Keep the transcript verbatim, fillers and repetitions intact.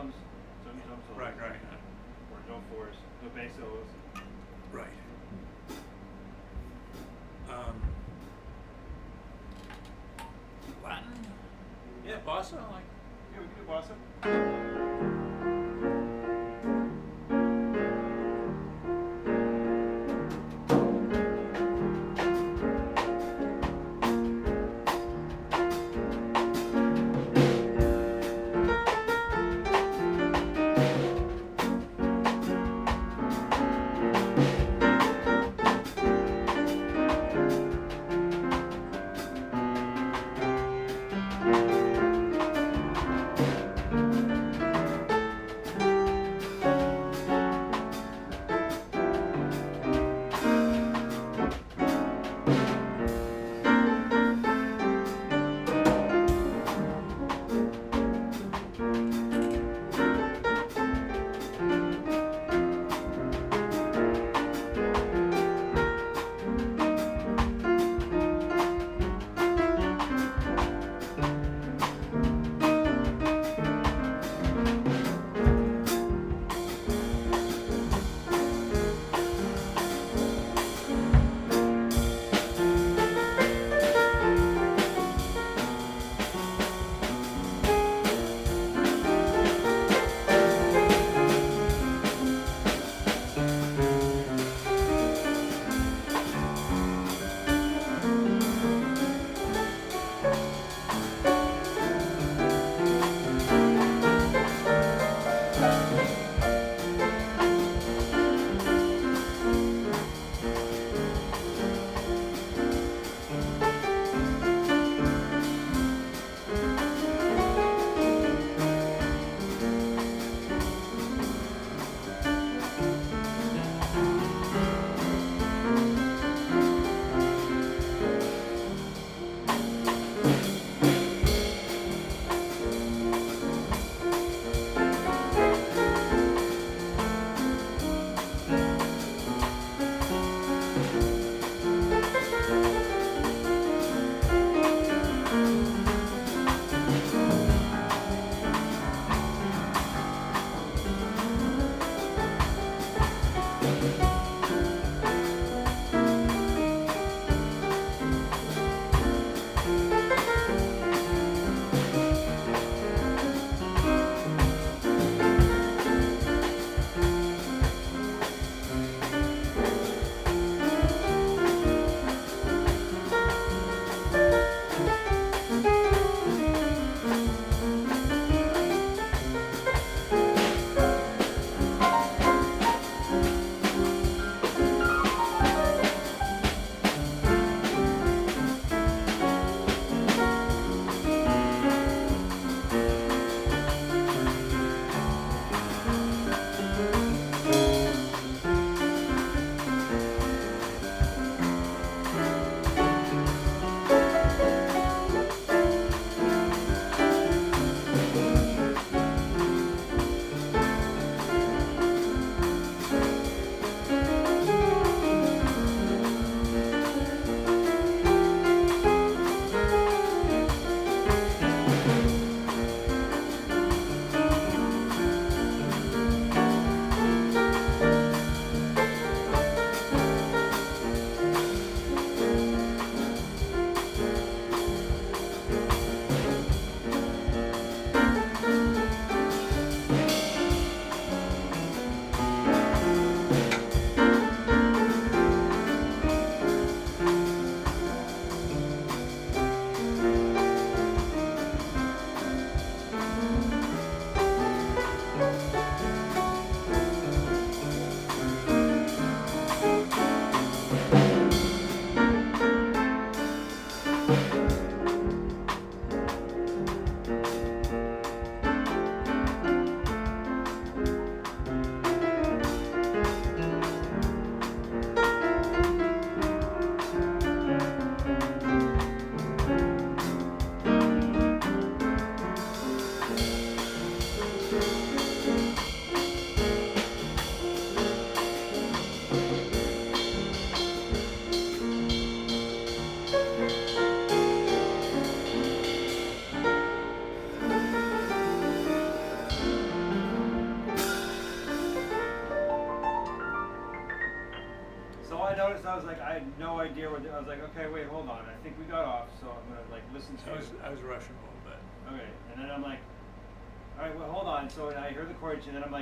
drums, some drum solos. Right, right. Or no fours, no bass solos. Right. Um, Latin? Yeah. Bossa? Like. Yeah, we can do bossa. I noticed, I was like, I had no idea what, I was like, okay, wait, hold on, I think we got off, so I'm gonna like listen to I was, it. I was rushing a little bit. Okay, and then I'm like, all right, well, hold on. So I heard the chords, and then I'm like,